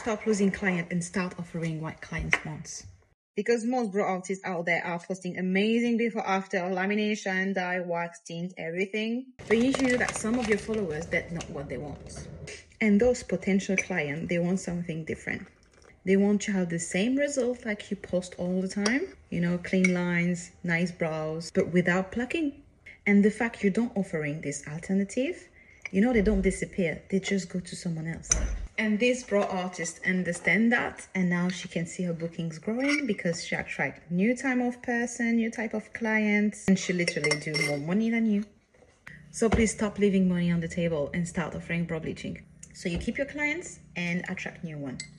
stop losing clients and start offering what clients want. Because most brow artists out there are posting amazing before after, lamination, dye, wax, tint, everything. But you should know that some of your followers, that's not what they want. And those potential clients, they want something different. They want to have the same result like you post all the time. You know, clean lines, nice brows, but without plucking. And the fact you don't offering this alternative, you know, they don't disappear. They just go to someone else. And this brow artist understand that, and now she can see her bookings growing because she attract new type of person, new type of clients, and she literally do more money than you. So please stop leaving money on the table and start offering brow bleaching. So you keep your clients and attract new ones.